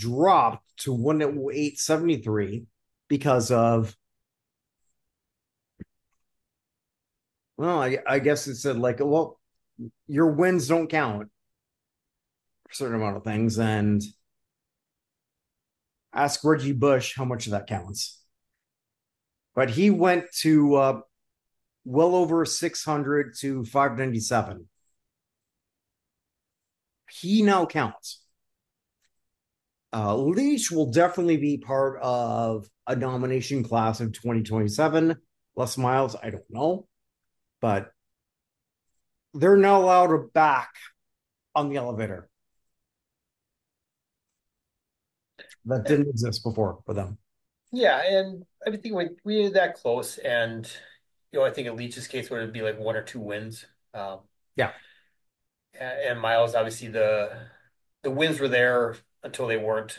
dropped to 108.73 because of, well, I guess it said like, well, your wins don't count for a certain amount of things. And ask Reggie Bush how much of that counts. But he went to well over 600 to 597. He now counts. Leach will definitely be part of a nomination class of 2027. Les Miles, I don't know, but they're now allowed back on the elevator. That didn't exist before for them. Yeah, and I think we did that close, and I think in Leach's case would be like one or two wins. Yeah. And Miles, obviously the wins were there until they weren't.